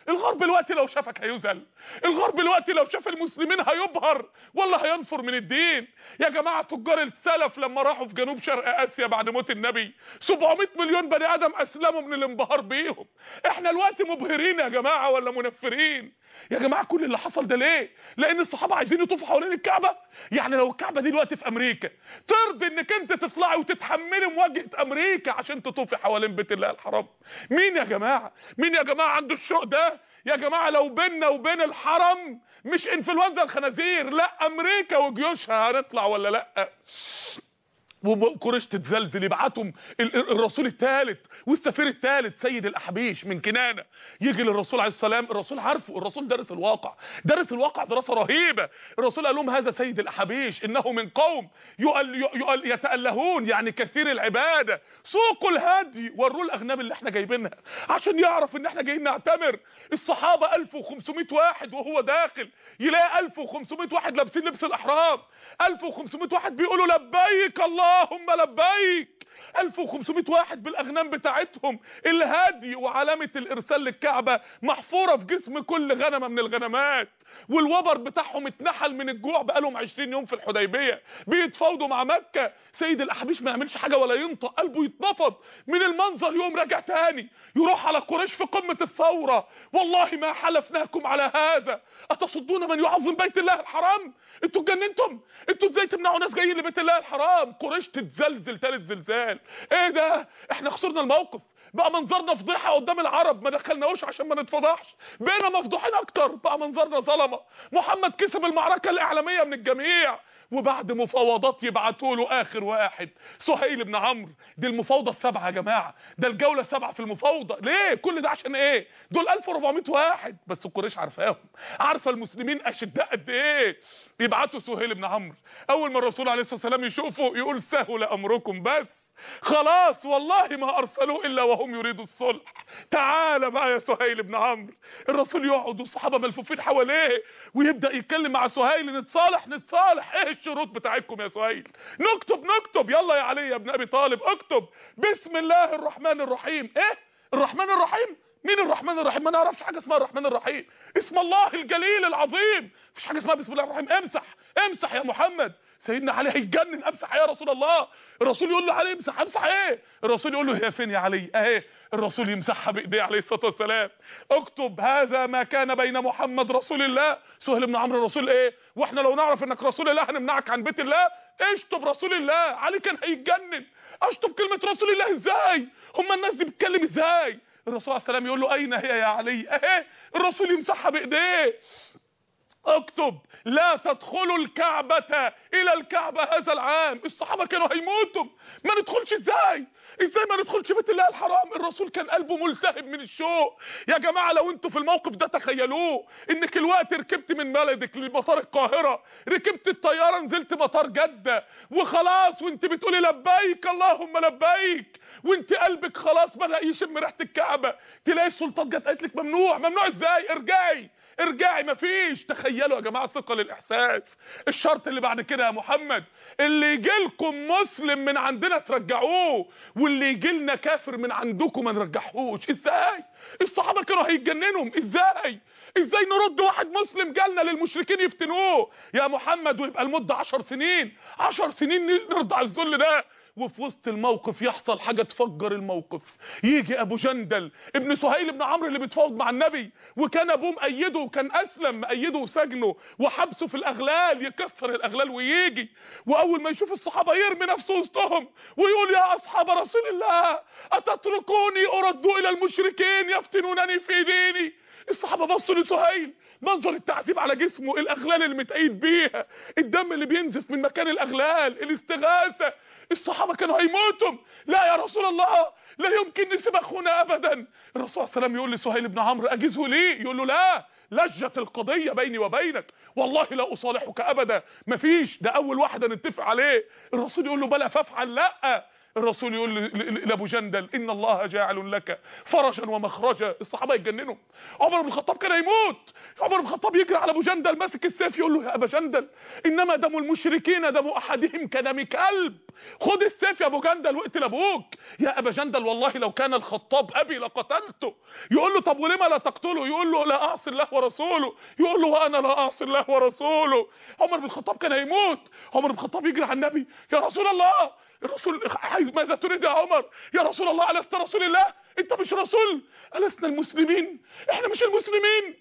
الغرب الوقت لو شافك هيذل، الغرب الوقت لو شاف المسلمين هيبهر والله هينفر من الدين. يا جماعه تجار السلف لما راحوا في جنوب شرق اسيا بعد موت النبي سبعمائة مليون بني ادم اسلموا من الانبهار بيهم. احنا الوقت مبهرين يا جماعه ولا منفرين؟ يا جماعه كل اللي حصل ده ليه؟ لان الصحابه عايزين يطوفوا حوالين الكعبه. يعني لو الكعبه دي دلوقتي في امريكا ترضي انك انت تطلعي وتتحملي مواجهه امريكا عشان تطوفي حوالين بيت الله الحرام؟ مين يا جماعه؟ مين يا جماعه عنده الشوق ده؟ يا جماعه لو بيننا وبين الحرم مش انفلونزا الخنازير، لا امريكا وجيوشها، هنطلع ولا لا؟ وقريش تتزلزل، يبعتهم الرسول الثالث والسفير الثالث سيد الاحابيش من كنانه يجي للرسول عليه السلام. الرسول عارفه، الرسول درس الواقع، درس الواقع دراسه رهيبه. الرسول قال لهم هذا سيد الاحابيش انه من قوم يؤل يؤل يتألهون، يعني كثير العباده، سوقوا الهدي، وروه الاغنام اللي احنا جايبينها عشان يعرف ان احنا جايين نعتمر. الصحابه ألف وخمسمائة واحد وهو داخل يلاقي ألف وخمسمائة واحد لابسين لبس الاحرام، ألف وخمسمائة واحد بيقولوا لبيك اللهم لبيك، ألف وخمسمائة واحد بالاغنام بتاعتهم، الهدي وعلامه الارسال للكعبه محفوره في جسم كل غنمه من الغنمات، والوبر بتاعهم اتنحل من الجوع، بقالهم عشرين يوم في الحديبيه بيتفاوضوا مع مكه. سيد الاحابيش ما يعملش حاجه ولا ينطق، قلبه يتنفض من المنظر. يوم راجع تاني يروح على قريش في قمه الثوره، والله ما حلفناكم على هذا اتصدون من يعظم بيت الله الحرام؟ انتوا اتجننتم؟ انتوا ازاي تمنعوا ناس جايين لبيت الله الحرام؟ قريش تتزلزل ثالث زلزال. ايه ده؟ احنا خسرنا الموقف، بقى منظرنا فضيحه قدام العرب، ما دخلناهوش عشان ما نتفضحش، بقينا مفضوحين اكتر، بقى منظرنا ظلمه. محمد كسب المعركه الاعلاميه من الجميع، وبعد مفاوضات يبعتوا له اخر واحد سهيل بن عمرو. دي المفاوضه السبعه يا جماعه، ده الجوله السبعه في المفاوضه. ليه كل ده؟ عشان ايه؟ دول ألف وأربعمائة واحد بس، قريش عارفاهم، عارفه المسلمين اشداء قد ايه. يبعتوا سهيل بن عمرو، اول ما الرسول عليه الصلاه والسلام يشوفه يقول سهل امركم، بس خلاص والله ما ارسلوا الا وهم يريدوا الصلح. تعال بقى يا سهيل بن عمرو. الرسول يقعد والصحابه ملفوفين حواليه ويبدا يتكلم مع سهيل، نتصالح نتصالح، ايه الشروط بتاعتكم يا سهيل؟ نكتب نكتب، يلا يا علي يا ابن ابي طالب اكتب بسم الله الرحمن الرحيم. ايه الرحمن الرحيم؟ مين الرحمن الرحيم؟ ما نعرفش حاجه اسمها الرحمن الرحيم، اسم الله الجليل العظيم، مفيش حاجه اسمها بسم الله الرحمن. امسح امسح يا محمد. سيدنا علي هيتجنن، امسح يا رسول الله. الرسول يقول له علي امسح، امسح ايه؟ الرسول يقول له هي فين يا علي؟ اهي. الرسول يمسحها بايديه عليه الصلاه والسلام. اكتب هذا ما كان بين محمد رسول الله. سهيل بن عمرو الرسول ايه؟ واحنا لو نعرف انك رسول الله هنمنعك عن بيت الله؟ اشطب رسول الله. علي كان هيتجنن، اشطب كلمه رسول الله ازاي؟ هم الناس دي بتتكلم ازاي؟ الرسول عليه السلام يقول له اين هي يا علي؟ اهي. الرسول يمسحها بايديه. اكتب لا تدخلوا الكعبة الى الكعبة هذا العام. الصحابة كانوا هيموتوا، ما ندخلش ازاي؟ ازاي ما ندخلش بيت الله الحرام؟ الرسول كان قلبه ملتهب من الشوق. يا جماعة لو انتوا في الموقف ده تخيلوه، انك الوقت ركبت من بلدك لمطار القاهرة، ركبت الطيارة نزلت مطار جدة وخلاص، وانت بتقولي لبيك اللهم لبيك، وانت قلبك خلاص بدأ يشم ريحة الكعبة، تلاقي السلطات جت قالت لك ممنوع. ممنوع ازاي؟ ارجعي ارجعي، مفيش. تخيلوا يا جماعه ثقل الاحساس. الشرط اللي بعد كده يا محمد، اللي يجي لكم مسلم من عندنا ترجعوه، واللي يجي لنا كافر من عندكم ما نرجعهوش. ازاي؟ الصحابه كانوا هيتجننوا. ازاي ازاي نرد واحد مسلم جالنا للمشركين يفتنوه يا محمد، ويبقى المده عشر سنين، عشر سنين نرضى على الذل ده؟ وفي وسط الموقف يحصل حاجه تفجر الموقف. يجي ابو جندل ابن سهيل بن عمرو اللي بيتفاوض مع النبي، وكان ابوه مأيده وكان اسلم، مأيده وسجنه وحبسه في الاغلال، يكسر الاغلال ويجي، واول ما يشوف الصحابه يرمي نفسه وسطهم ويقول يا اصحاب رسول الله اتتركوني ارد الى المشركين يفتنونني في ديني. الصحابه بصوا لسهيل، منظر التعذيب على جسمه، الاغلال اللي متقيد بيها، الدم اللي بينزف من مكان الاغلال، الاستغاثه. الصحابه كانوا هيموتوا. لا يا رسول الله لا يمكن نسيب اخونا ابدا. الرسول صلى الله عليه وسلم يقول لسهيل بن عمرو اجزه لي؟ يقول له لا، لجت القضيه بيني وبينك، والله لا اصالحك ابدا، مفيش، ده اول واحده نتفق عليه. الرسول يقول له بلى فافعل. لا الرسول يقول لابو جندل ان الله جاعل لك فرجا ومخرجا. الصحابه يتجننوا. عمر بن الخطاب كان هيموت. عمر بن الخطاب يجري على ابو جندل ماسك السيف يقول له يا ابا جندل انما دم المشركين دم احدهم كدم كلب، خد السيف يا ابو جندل واقتل ابوك. يا ابا جندل والله لو كان الخطاب ابي لقتلته. يقول له طب ولما لا تقتله؟ يقول له لا اعصي الله ورسوله. يقول له وانا لا اعصي الله ورسوله. عمر بن الخطاب كان هيموت. عمر بن الخطاب يجري على النبي يا رسول الله. الرسول عايز ماذا تريد يا عمر؟ يا رسول الله ألست رسول الله؟ انت مش رسول؟ ألسنا المسلمين؟ احنا مش المسلمين؟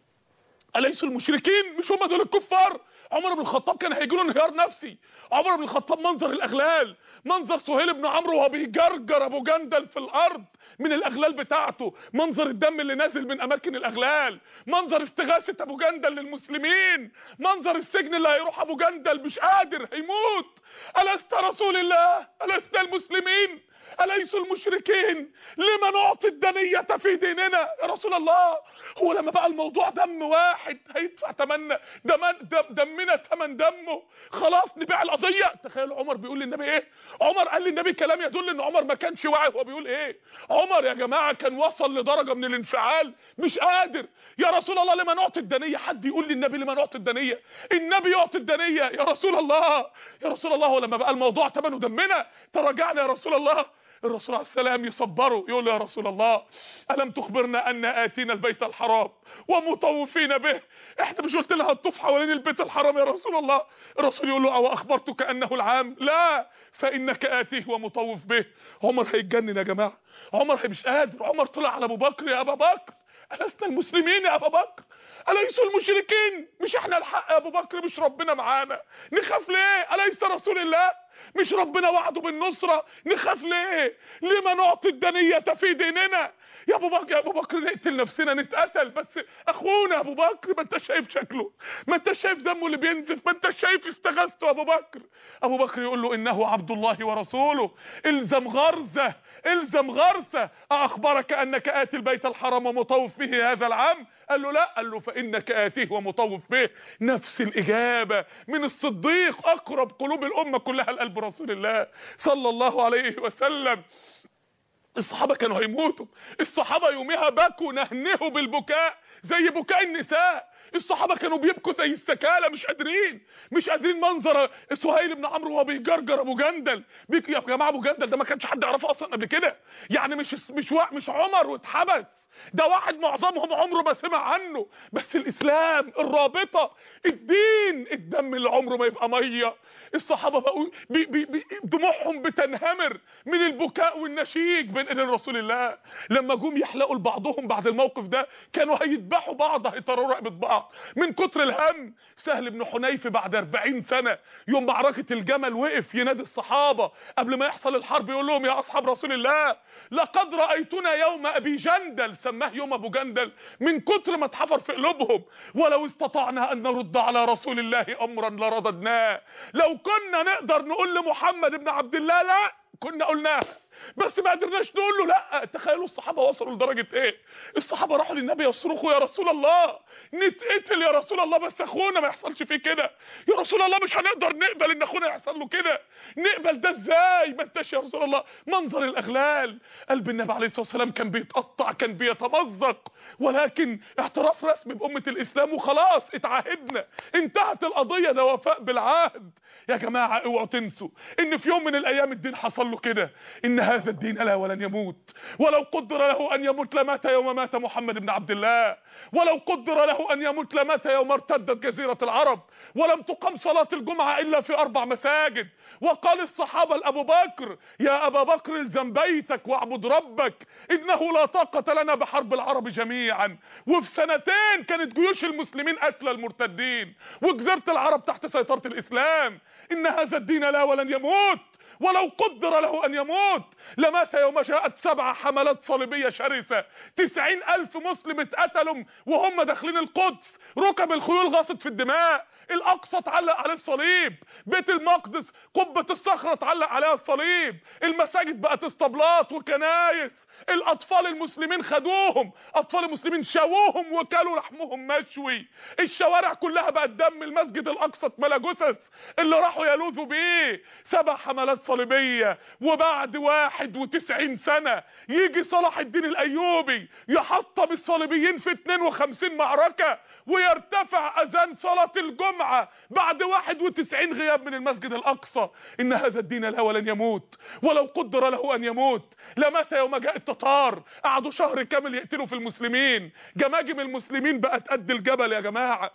أليسوا المشركين؟ مش هم دول الكفار؟ عمر بن الخطاب كان هيجي له انهيار نفسي. عمر بن الخطاب منظر الاغلال، منظر سهيل بن عمرو وهو بيجرجر ابو جندل في الارض من الاغلال بتاعته، منظر الدم اللي نازل من اماكن الاغلال، منظر استغاثه ابو جندل للمسلمين، منظر السجن اللي هيروح ابو جندل مش قادر هيموت. ألست رسول الله؟ ألسنا المسلمين؟ أليسوا المشركين؟ لما نعطي الدنية في ديننا يا رسول الله؟ هو لما بقى الموضوع دم واحد هيدفع تمن دم دمنا ثمن دمه، خلاص نبيع القضية. تخيل عمر بيقول للنبي ايه؟ عمر قال للنبي كلام يدل ان عمر ما كانش واعي هو بيقول ايه. عمر يا جماعة كان وصل لدرجة من الانفعال مش قادر. يا رسول الله لما نعطي الدنية؟ حد يقول للنبي لما نعطي الدنية؟ النبي يعطي الدنية يا رسول الله. يا رسول الله ولما بقى الموضوع ثمنه دمنا تراجعنا يا رسول الله. الرسول عليه السلام يصبره يقول له يا رسول الله ألم تخبرنا أن آتينا البيت الحرام ومطوفين به؟ احنا مش قلت لها هتطوف حوالين البيت الحرام يا رسول الله؟ الرسول يقول له أو أخبرتك أنه العام؟ لا فإنك آتيه ومطوف به. عمر هيتجنن يا جماعة. عمر مش قادر. عمر طلع على أبو بكر يا أبا بكر ألسنا المسلمين يا أبا بكر؟ أليسوا المشركين؟ مش احنا الحق يا أبو بكر؟ مش ربنا معانا نخاف ليه؟ أليس رسول الله؟ مش ربنا وعده بالنصرة؟ نخاف ليه؟ لما نعطي الدنية في ديننا؟ يا ابو بكر يا ابو بكر نقتل نفسنا نتقتل بس اخونا يا ابو بكر. ما انت شايف شكله؟ ما انت شايف دمه اللي بينزف؟ ما انت شايف استغاثته يا ابو بكر؟ ابو بكر يقول له انه عبد الله ورسوله الزم غرزه الزم غرسه. اخبرك انك اتي البيت الحرام ومطوف به هذا العام؟ قال له لا. قال له فانك اتيه ومطوف به. نفس الاجابه من الصديق اقرب قلوب الامه كلها لقلب رسول الله صلى الله عليه وسلم. الصحابة كانوا هيموتوا. الصحابة يومها بكوا نهنهوا بالبكاء زي بكاء النساء. الصحابة كانوا بيبكوا زي السكالة مش قادرين مش قادرين منظر سهيل بن عمرو وهو بيجرجر ابو جندل. يا جماعة ابو جندل ده ما كانش حد يعرفه اصلا قبل كده. يعني مش مش مش عمر واتحبس، ده واحد معظمهم عمره ما سمع عنه. بس الاسلام الرابطة الدين الدم اللي عمره ما يبقى مية. الصحابة بقوا بي بي بي دموعهم بتنهمر من البكاء والنشيج بين ايدين رسول الله. لما جم يحلقوا لبعضهم بعد الموقف ده كانوا هيذبحوا بعض هيطروا رقبة بعض من كتر الهم. سهل بن حنيف بعد أربعين سنة يوم معركة الجمل وقف ينادي الصحابة قبل ما يحصل الحرب يقول لهم يا اصحاب رسول الله لقد رأيتنا يوم ابي جندل. سماه يوم ابو جندل من كتر ما اتحفر في قلوبهم. ولو استطعنا ان نرد على رسول الله امرا لرددناه. لو كنا نقدر نقول لمحمد بن عبد الله لا كنا قلناها، بس ما قدرناش نقول له لا. تخيلوا الصحابه وصلوا لدرجه ايه. الصحابه راحوا للنبي يصرخوا يا رسول الله نتقتل يا رسول الله بس اخونا ما يحصلش فيه كده. يا رسول الله مش هنقدر نقبل ان اخونا يحصل له كده. نقبل ده ازاي؟ ما انتش يا رسول الله. منظر الاغلال قلب النبي عليه الصلاه والسلام كان بيتقطع كان بيتمزق. ولكن اعتراف رسمي بامه الاسلام وخلاص اتعاهدنا انتهت القضيه. ده وفاء بالعهد. يا جماعه اوعوا تنسوا ان في يوم من الايام الدين حصل له كده. ان هذا الدين لا ولن يموت. ولو قدر له ان يموت لمات يوم مات محمد بن عبد الله. ولو قدر له ان يموت لمات يوم ارتدت جزيرة العرب. ولم تقم صلاة الجمعة الا في اربع مساجد. وقال الصحابة لأبو بكر يا ابا بكر الزم بيتك واعبد ربك انه لا طاقة لنا بحرب العرب جميعا. وفي سنتين كانت جيوش المسلمين قتلى المرتدين وجزيرة العرب تحت سيطرة الاسلام. ان هذا الدين لا ولن يموت. ولو قدر له ان يموت لمات يوم جاءت سبع حملات صليبية شرسة. تسعين الف مسلم اتقتلوا وهم داخلين القدس. ركب الخيول غاصت في الدماء. الاقصى تعلق عليه الصليب. بيت المقدس قبة الصخرة تعلق عليها الصليب. المساجد بقت اسطبلات وكنايس. الاطفال المسلمين خدوهم، اطفال المسلمين شووهم وكلوا لحمهم مشوي، الشوارع كلها بقت دم، المسجد الاقصى اتملى جثث اللي راحوا يلوذوا بيه. سبع حملات صليبيه، وبعد واحد وتسعين سنه يجي صلاح الدين الايوبي يحطم الصليبيين في اتنين وخمسين معركه، ويرتفع اذان صلاه الجمعه بعد واحد وتسعين غياب من المسجد الاقصى. ان هذا الدين لا ولن يموت، ولو قدر له ان يموت لمات يوم جاء التتار، قعدوا شهر كامل يقتلوا في المسلمين، جماجم المسلمين بقت قد الجبل يا جماعه،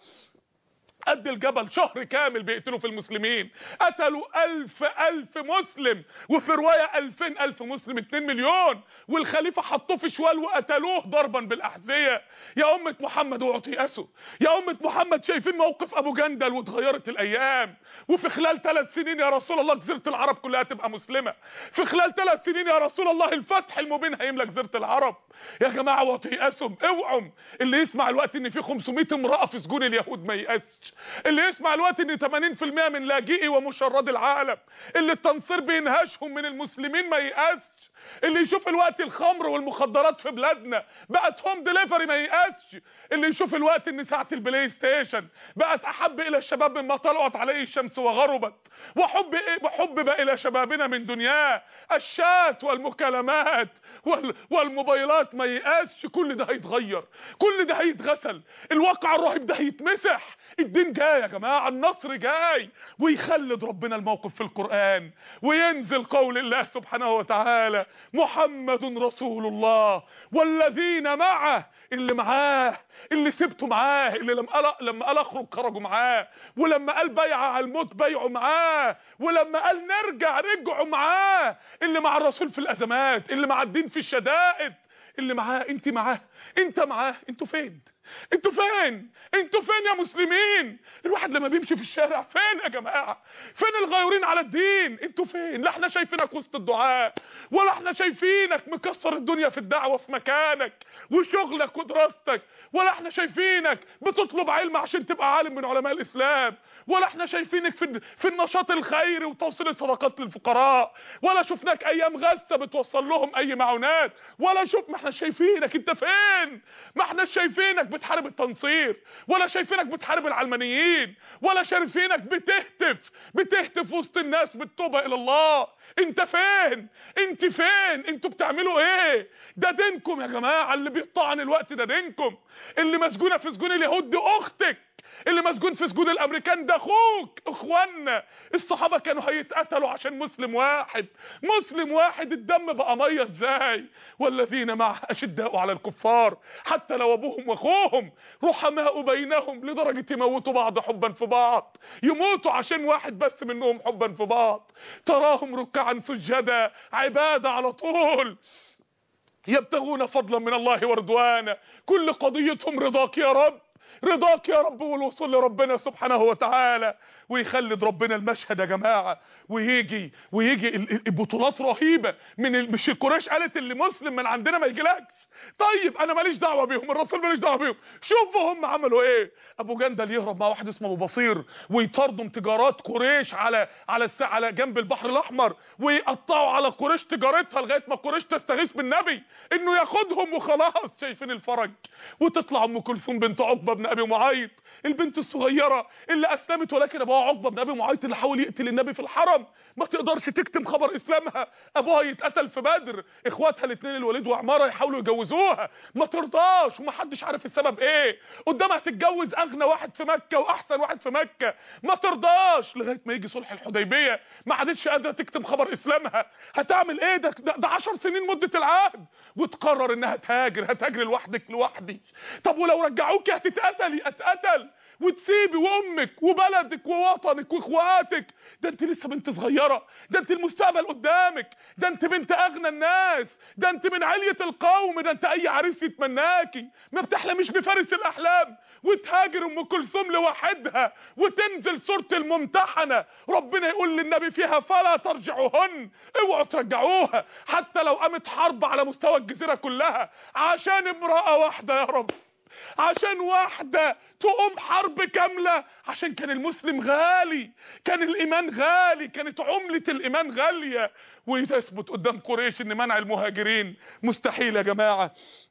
قد الجبل، شهر كامل بيقتلوا في المسلمين، قتلوا الف الف مسلم، وفي رواية الفين الف مسلم، اتنين مليون، والخليفة حطوه في شوال وقتلوه ضربا بالاحذية. يا امة محمد اوعوا تيأسوا، يا امة محمد شايفين موقف ابو جندل واتغيرت الايام، وفي خلال ثلاث سنين يا رسول الله جزيرة العرب كلها تبقى مسلمة، في خلال ثلاث سنين يا رسول الله الفتح المبين هيملك جزيرة العرب. يا جماعة اوعوا تيأسوا، اوعوا. اللي يسمع الوقت ان في خمسمائة امرأة في سجون اليهود ما ييأسش، اللي يسمع الوقت ان ثمانين في المية من لاجئي ومشردي العالم اللي التنصير بينهشهم من المسلمين ما ييأسش، اللي يشوف الوقت الخمر والمخدرات في بلادنا بقت هوم ديليفري ما ييأسش، اللي يشوف الوقت ان ساعة البلاي ستيشن بقت احب الى الشباب مما طلعت عليه الشمس وغربت، وحب ايه وحبب الى شبابنا من دنياه الشات والمكالمات وال والموبايلات ما ييأسش. كل ده هيتغير، كل ده هيتغسل، الواقع الرهيب ده هيتمسح. الدين جاي يا جماعه، النصر جاي، ويخلد ربنا الموقف في القرآن، وينزل قول الله سبحانه وتعالى محمد رسول الله والذين معه، اللي معاه، اللي سبته معاه، اللي لما قال لما قال اخرج خرجوا معاه، ولما قال بيعه على الموت بيعوا معاه، ولما قال نرجع رجعوا معاه، اللي مع الرسول في الازمات، اللي مع الدين في الشدائد، اللي معاه. انت معاه، انت معاه. انتوا فين؟ انتوا فين؟ انتوا فين يا مسلمين؟ الواحد لما بيمشي في الشارع فين يا جماعه؟ فين الغيورين على الدين؟ انتوا فين؟ لا احنا شايفينك وسط الدعاء، ولا احنا شايفينك مكسر الدنيا في الدعوه في مكانك وشغلك ودراستك، ولا احنا شايفينك بتطلب علم عشان تبقى عالم من علماء الاسلام، ولا احنا شايفينك في في النشاط الخيري وتوصيل الصدقات للفقراء، ولا شفناك ايام غزه بتوصل لهم اي معونات، ولا شوف. ما احنا شايفينك، انت فين؟ ما احنا شايفينك بتحارب التنصير، ولا شايفينك بتحارب العلمانيين، ولا شايفينك بتهتف بتهتف وسط الناس بالتوبه الى الله. انت فين؟ انت فين؟ انتوا بتعملوا ايه؟ ده دينكم يا جماعه، اللي بيطعن الوقت ده دينكم، اللي مسجونه في سجون اليهود دي اختك، اللي مسجون في سجون الامريكان ده اخوك. اخوانا الصحابه كانوا هيتقتلوا عشان مسلم واحد، مسلم واحد، الدم بقى ميه ازاي؟ والذين معه اشداء على الكفار حتى لو ابوهم واخوهم رحماء بينهم، لدرجه يموتوا بعض حبا في بعض، يموتوا عشان واحد بس منهم حبا في بعض. تراهم ركعا سجدا، عباده على طول، يبتغون فضلا من الله ورضوانا، كل قضيتهم رضاك يا رب، رضاك يا رب، والوصول لربنا سبحانه وتعالى. ويخلد ربنا المشهد يا جماعه، ويجي ويجي البطولات رهيبه من ال... مش القريش قالت اللي مسلم من عندنا ما يجيلكش، طيب انا ماليش دعوه بيهم، الرسول ماليش دعوه بيهم. شوفوا هم عملوا ايه. ابو جندل يهرب مع واحد اسمه ابو بصير، ويطاردوا تجارات قريش على على الس... على جنب البحر الاحمر، ويقطعوا على قريش تجارتها لغايه ما قريش تستغيث بالنبي انه ياخدهم وخلاص. شايفين الفرج؟ وتطلع ام كلثوم بنت عقبه بن ابي معيط، البنت الصغيره اللي اسلمت، ولكن ابوها عقبه بن ابي معيط اللي حاول يقتل النبي في الحرم ما تقدرش تكتم خبر اسلامها، ابوها يتقتل في بدر، اخواتها الاثنين الوليد وعماره يحاولوا يجوزوها ما ترضاش، ومحدش عارف السبب ايه، قدامها تتجوز اغنى واحد في مكه واحسن واحد في مكه ما ترضاش، لغايه ما يجي صلح الحديبيه ما عادتش قادره تكتم خبر اسلامها. هتعمل ايه؟ ده ده عشر سنين مده العهد، وتقرر انها تهاجر، هتهاجر لوحدك لوحدي. طب ولو رجعوكي هتتقتلي، اتقتل وتسيبي وامك وبلدك ووطنك واخواتك. ده انت لسه بنت صغيره، ده انت المستقبل قدامك، ده انت بنت اغنى الناس، ده انت من علية القوم، ده انت اي عريس يتمناكي. ما بتحلميش بفارس الاحلام وتهاجر ام كلثوم لوحدها، وتنزل سوره الممتحنه ربنا يقول للنبي فيها فلا ترجعوهن، اوعوا ترجعوها حتى لو قامت حرب على مستوى الجزيره كلها عشان امراه واحده. يا رب عشان واحدة تقوم حرب كاملة، عشان كان المسلم غالي، كان الايمان غالي، كانت عملة الايمان غالية. ويثبت قدام قريش ان منع المهاجرين مستحيل يا جماعة.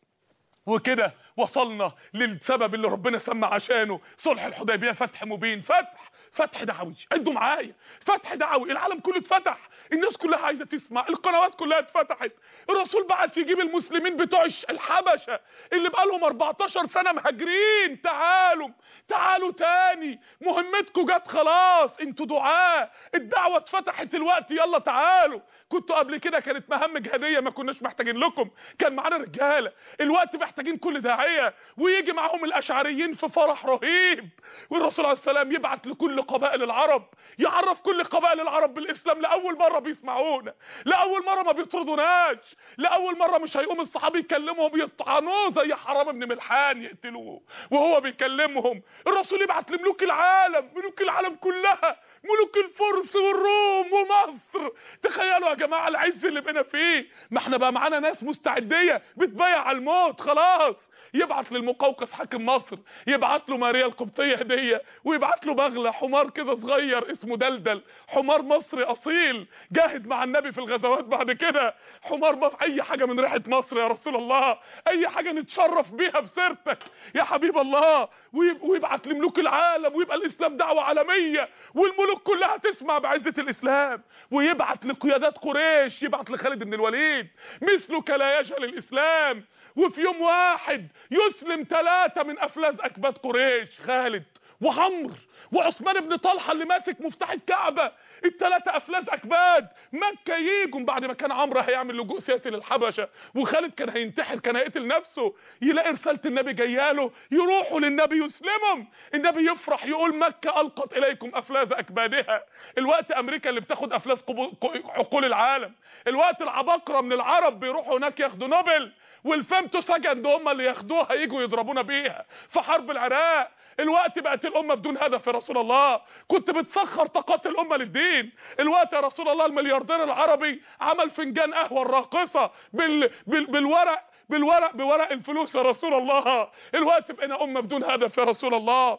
وكده وصلنا للسبب اللي ربنا سمى عشانه صلح الحديبية، فتح مبين، فتح فتح دعوي. عدوا معايا، فتح دعوي، العالم كله اتفتح، الناس كلها عايزه تسمع، القنوات كلها اتفتحت، الرسول بعت يجيب المسلمين بتوع الحبشه اللي بقالهم أربعتاشر سنه مهاجرين، تعالوا تعالوا تاني، مهمتكم جت خلاص، انتوا دعاء، الدعوه اتفتحت الوقت، يلا تعالوا. كنتوا قبل كده كانت مهام جهاديه ما كناش محتاجين لكم، كان معانا رجاله، الوقت محتاجين كل داعيه، ويجي معاهم الاشعريين في فرح رهيب، والرسول عليه السلام يبعت لكل قبائل العرب، يعرف كل قبائل العرب بالاسلام، لاول مره بيسمعونا، لاول مره ما بيطردوناش، لاول مره مش هيقوم الصحابي يكلمهم يطعنوه زي حرام ابن ملحان يقتلوه وهو بيكلمهم. الرسول يبعت لملوك العالم، ملوك العالم كلها، ملوك الفرس والروم ومصر. تخيلوا يا جماعه العز اللي بقينا فيه، ما احنا بقى معانا ناس مستعديه بتبايع على الموت خلاص. يبعت للمقوقس حاكم مصر، يبعت له ماريا القبطيه هديه، ويبعت له بغله حمار كده صغير اسمه دلدل، حمار مصري اصيل جاهد مع النبي في الغزوات. بعد كده حمار مصر، اي حاجه من ريحه مصر يا رسول الله، اي حاجه نتشرف بيها بسيرتك يا حبيب الله. ويبعت لملوك العالم، ويبقى الاسلام دعوه عالميه، والملوك كلها تسمع بعزه الاسلام. ويبعت لقيادات قريش، يبعت لخالد بن الوليد مثلك لا يجهل الاسلام، وفي يوم واحد يسلم ثلاثة من افلاذ اكباد قريش، خالد وعمرو وعثمان بن طلحه اللي ماسك مفتاح الكعبه، الثلاثه افلاذ اكباد مكه ييجوا بعد ما كان عمرو هيعمل لجوء سياسي للحبشه، وخالد كان هينتحر، كان هيقتل نفسه، يلاقي رساله النبي جاياله، يروحوا للنبي يسلمهم، النبي يفرح يقول مكه القت اليكم افلاذ اكبادها. الوقت امريكا اللي بتاخد افلاذ عقول العالم، الوقت العباقره من العرب بيروحوا هناك ياخدوا نوبل، والفيمتو سجن هم اللي ياخدوها يجوا يضربونا بيها في حرب العراق. الوقت بقت الامه بدون هدف يا رسول الله، كنت بتسخر طاقات الامه للدين. الوقت يا رسول الله الملياردير العربي عمل فنجان قهوه الراقصه بال... بال... بالورق بالورق بورق الفلوس يا رسول الله. الوقت بقينا امه بدون هدف يا رسول الله.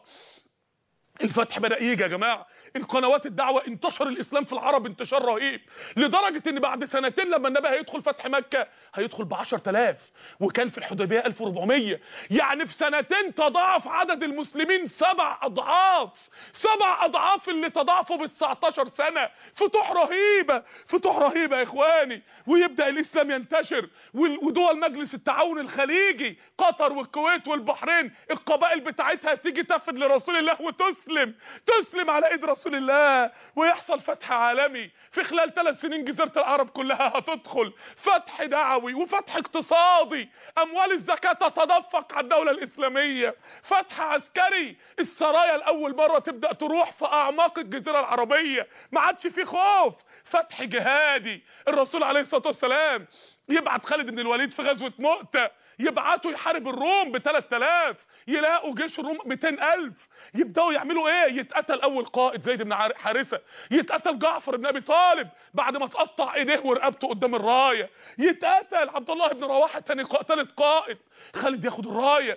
الفتح بدأ يجي يا جماعه، القنوات الدعوه انتشر الاسلام في العرب انتشار رهيب، لدرجه ان بعد سنتين لما النبي هيدخل فتح مكه هيدخل ب عشرة آلاف، وكان في الحديبيه ألف وأربعمية، يعني في سنتين تضاعف عدد المسلمين سبع اضعاف، سبع اضعاف اللي تضاعفوا ب تسعتاشر سنه. فتوح رهيبه، فتوح رهيبه يا اخواني. ويبدا الاسلام ينتشر، ودول مجلس التعاون الخليجي، قطر والكويت والبحرين، القبائل بتاعتها تيجي تفد لرسول الله وتسلم، تسلم على ايد رسول الله، ويحصل فتح عالمي. في خلال ثلاث سنين جزيرة العرب كلها هتدخل فتح دعوي وفتح اقتصادي، اموال الزكاة تتدفق على الدولة الاسلامية، فتح عسكري، السرايا الاول مرة تبدأ تروح في اعماق الجزيرة العربية، ما عادش في خوف، فتح جهادي. الرسول عليه الصلاة والسلام يبعت خالد بن الوليد في غزوة مؤتة، يبعتوا يحارب الروم ب ثلاثة آلاف، يلاقوا جيش الروم مئتين ألف، يبداوا يعملوا ايه؟ يتقتل اول قائد زيد بن حارثه، يتقتل جعفر بن ابي طالب بعد ما تقطع ايديه ورقبته قدام الرايه، يتقتل عبد الله بن رواحه ثاني ثالث قائد. خالد ياخد الرايه،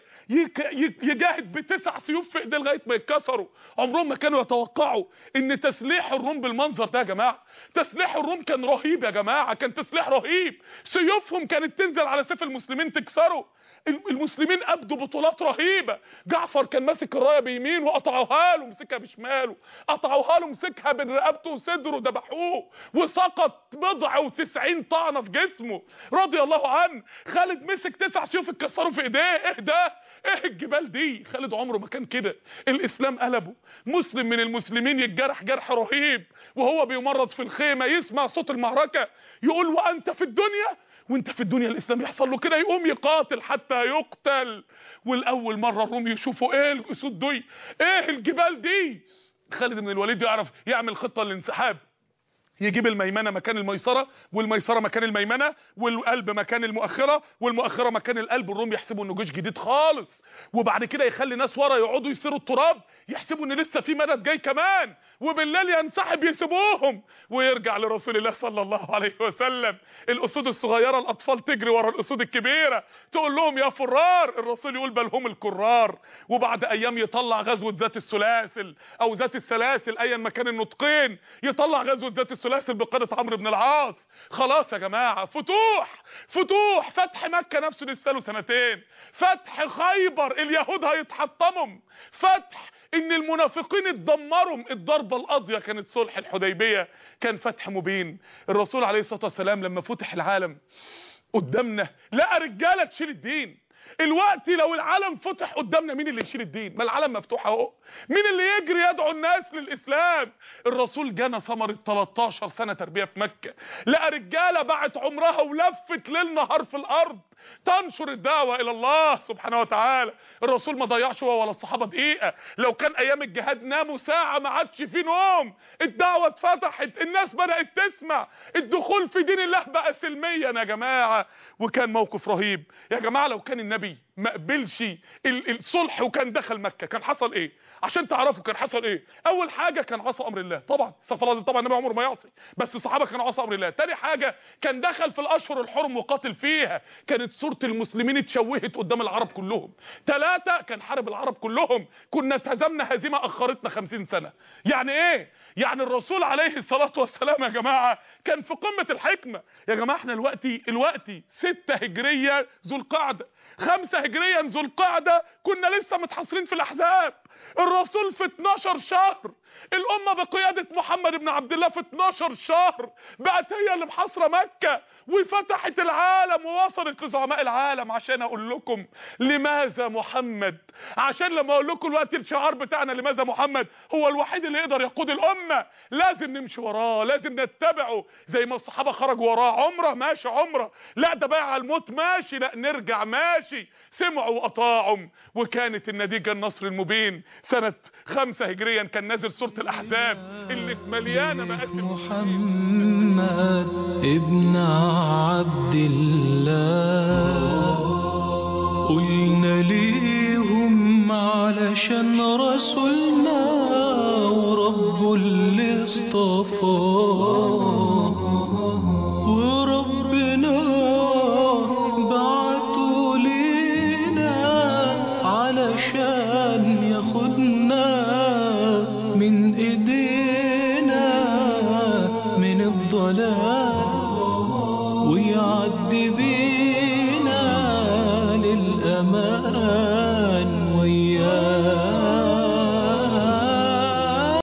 يجاهد بتسع سيوف في ايديه لغايه ما يتكسروا. عمرهم ما كانوا يتوقعوا ان تسليح الروم بالمنظر ده يا جماعه، تسليح الروم كان رهيب يا جماعه، كان تسليح رهيب، سيوفهم كانت تنزل على سيف المسلمين تكسره. المسلمين ابدوا بطولات رهيبه، جعفر كان ماسك الرايه بيمين وقطعوها له مسكها بشماله، قطعوها له مسكها بين رقبته وصدره ذبحوه، وسقط بضع وتسعين طعنه في جسمه رضي الله عنه. خالد مسك تسع سيوف اتكسروا في ايديه، ايه ده؟ ايه الجبال دي؟ خالد عمره ما كان كده، الاسلام قلبه. مسلم من المسلمين يتجرح جرح رهيب وهو بيمرض في الخيمه، يسمع صوت المعركه يقول وانت في الدنيا، وانت في الدنيا الاسلام يحصل له كده، يقوم يقاتل حتى يقتل. والاول مره الروم يشوفوا ايه الاسود دي، ايه الجبال دي. خالد بن الوليد يعرف يعمل خطه للانسحاب، يجيب الميمنه مكان الميسره، والميسره مكان الميمنه، والقلب مكان المؤخره، والمؤخره مكان القلب. الروم يحسبوا انه جيش جديد خالص، وبعد كده يخلي ناس ورا يقعدوا يسيروا التراب، يحسبوا ان لسه في مدد جاي كمان، وبالليل ينسحب يسيبوهم ويرجع لرسول الله صلى الله عليه وسلم. الاسود الصغيره الاطفال تجري ورا الاسود الكبيره تقول لهم يا فرار، الرسول يقول بل هم الكرار. وبعد ايام يطلع غزوه ذات السلاسل او ذات السلاسل ايا ما كان النطقين، يطلع غزوه ذات السلاسل بقياده عمرو بن العاص. خلاص يا جماعه، فتوح فتوح فتح مكه نفسه لسه له سنتين، فتح خيبر اليهود هيتحطموا، فتح ان المنافقين اتدمروا، الضربه القاضيه كانت صلح الحديبيه، كان فتح مبين. الرسول عليه الصلاه والسلام لما فتح العالم قدامنا لقى رجاله تشيل الدين. الوقت لو العالم فتح قدامنا مين اللي يشيل الدين؟ ما العالم مفتوح اهو، مين اللي يجري يدعو الناس للاسلام؟ الرسول جانا ثمره تلتاشر سنه تربيه في مكه، لقى رجاله باعت عمرها ولفت ليل نهار في الارض تنشر الدعوه الى الله سبحانه وتعالى. الرسول ما ضيعش هو ولا الصحابه دقيقه، لو كان ايام الجهاد ناموا ساعه ما عادش في نوم، الدعوه اتفتحت، الناس بدات تسمع، الدخول في دين الله بقى سلميا يا جماعه. وكان موقف رهيب يا جماعه. لو كان النبي ما قبلش الصلح وكان دخل مكه كان حصل ايه؟ عشان تعرفوا كان حصل ايه. اول حاجه كان عصى امر الله، طبعا استغفر الله، طبعا النبي عمره ما يعصي، بس الصحابه كانوا عصى امر الله. تاني حاجه كان دخل في الاشهر الحرم وقاتل فيها، كانت صوره المسلمين اتشوهت قدام العرب كلهم. ثلاثه كان حارب العرب كلهم، كنا اتهزمنا هزيمه اخرتنا خمسين سنه. يعني ايه؟ يعني الرسول عليه الصلاه والسلام يا جماعه كان في قمه الحكمه. يا جماعه احنا دلوقتي دلوقتي ستة هجريه ذو القعده، خمسة هجريا ذو القعده كنا لسه متحاصرين في الاحزاب. الرسول في اتناشر شهر، الامه بقياده محمد بن عبد الله في اتناشر شهر بقت هي اللي محاصره مكه وفتحت العالم ووصلت لزعماء العالم. عشان اقول لكم لماذا محمد، عشان لما اقول لكم الوقت الشعار بتاعنا لماذا محمد هو الوحيد اللي يقدر يقود الامه، لازم نمشي وراه، لازم نتبعه. زي ما الصحابه خرجوا وراه، عمره ماشي عمره، لا ده بايع على الموت ماشي، لا نرجع ماشي، سمعوا واطاعوا. وكانت النتيجه النصر المبين سنه خمسة هجريا، كان نازل سوره الاحزاب اللي مليانه مآسي محمد ابن عبد الله. قلنا ليهم علشان رسولنا ورب اللي اصطفاه، وربنا بعته لينا علشان ياخدنا من ايدينا من الضلال ويعدي بينا